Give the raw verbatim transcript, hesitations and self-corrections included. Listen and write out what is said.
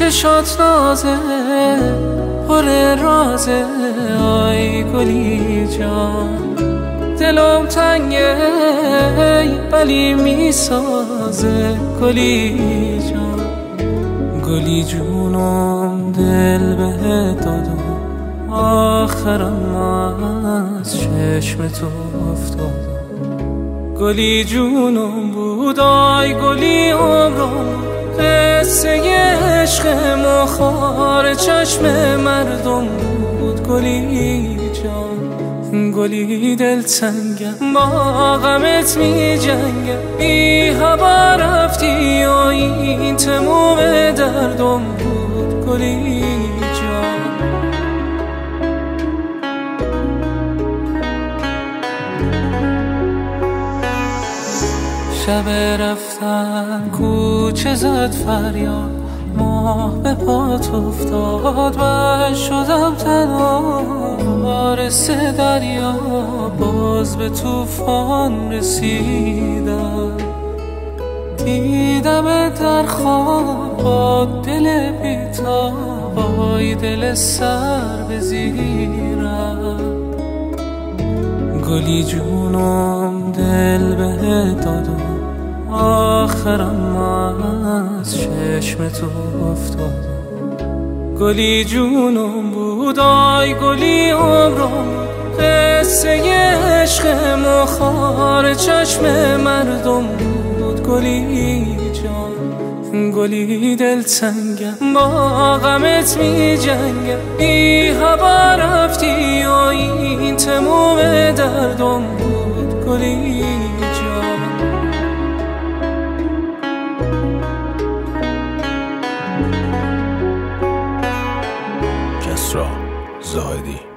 چشات نازه پر رازه، آی گلی جان دلم تنگه ولی میسازه گلی جان. گلی جونم دل بهت دادم، آخرم از چشم تو افتادم. گلی جونم بود آی گلی عمرم، قصه عشق مخار چشم مردم بود گلی جان. گلی دلتنگم با غمت می جنگم، بی هوا رفتی و این تموم دردم بود گلی جان. شب رفتن کوچه زد فریاد، ماه به پات افتاد و شدم تنها. وارث دریا باز به طوفان رسیدم، دیدم در خواب با دل بیتاب، آی دل سر به زیرم. گلی جونم دل بهت دادم، آخرم از چشم تو افتادم. گلی جونم بود آی گلی عمرم، قصه عشق مخار چشم مردم بود گلی جان. گلی دلتنگم با غمت می جنگم، بی هوا رفتی و این تموم دردم بود گلی جان. کسری زاهدی.